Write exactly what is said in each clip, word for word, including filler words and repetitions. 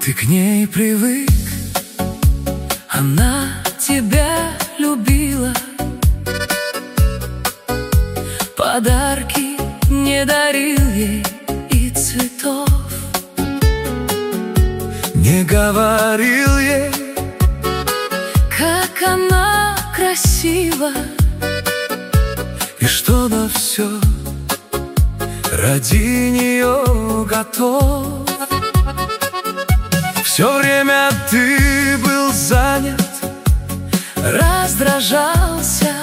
Ты к ней привык, она тебя любила, подарки не дарил ей и цветов, не говорил ей, как она красива, и что на все ради нее готов. Все время ты был занят, раздражался,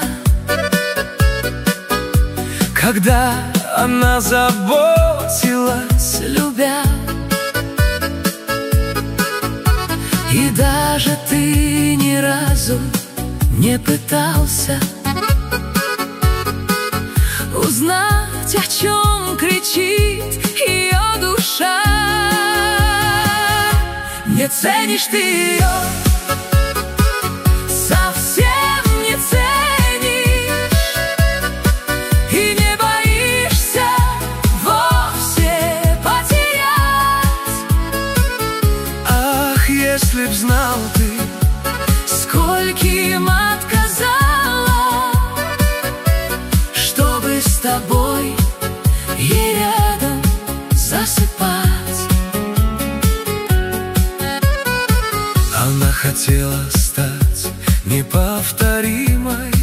когда она заботилась, любя. И даже ты ни разу не пытался узнать, о чем кричит ее душа. Не ценишь ты ее, совсем не ценишь, и не боишься вовсе потерять. Ах, если б знал ты, скольким отказала, чтобы с тобой ей рядом засыпать. Она хотела стать неповторимой,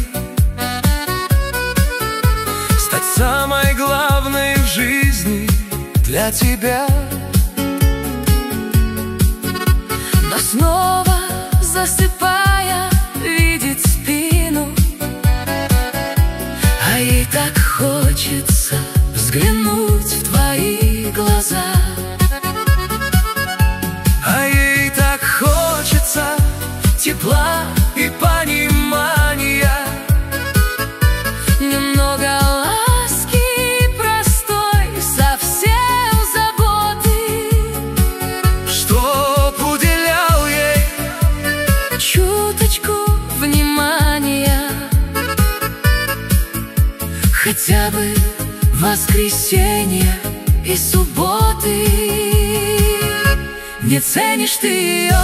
стать самой главной в жизни для тебя. Но снова засыпая, видит спину, а ей так хочется взглянуть в твои глаза. А ей так хочется тепла и понимания, немного ласки простой, совсем заботы, чтоб уделял ей чуточку внимания, хотя бы воскресенье и субботы. Не ценишь ты ее,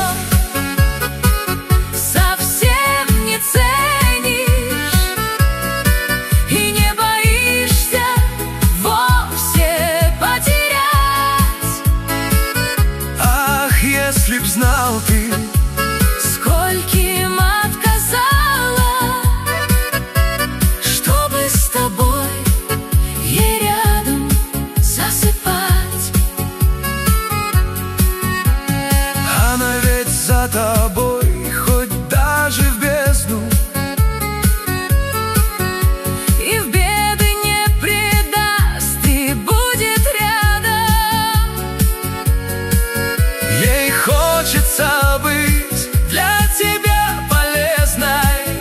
совсем не ценишь, и не боишься вовсе потерять. Ах, если б знал ты, скольким отказала, чтобы с тобой ей рядом засыпать. Она ведь за тобой, хоть даже в бездну, и в беды не предаст, и будет рядом. Ей хочется быть для тебя полезной,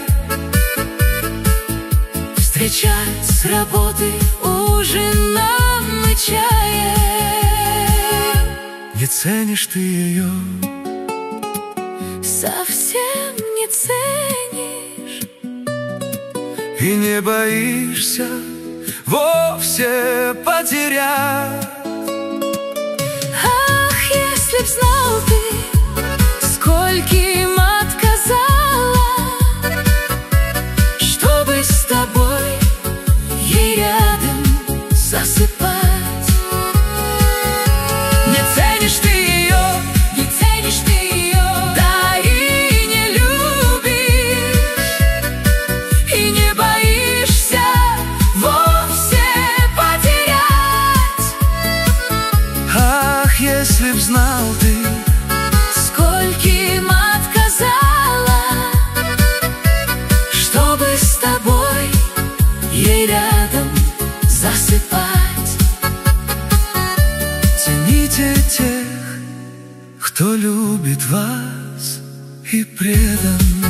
встречать с работы ужином и чаем. Не ценишь ты ее, совсем не ценишь, и не боишься вовсе потерять. Ах, если б знал ты, скольким отказала, чтобы с тобой ей рядом засыпать. Не ценишь ты ее, не ценишь ты ее, да и не любишь, и не боишься вовсе потерять. Ах, если б знал ты, скольким отказала, чтобы с тобой ей рядом засыпать. Цените тех, кто любит вас и предан.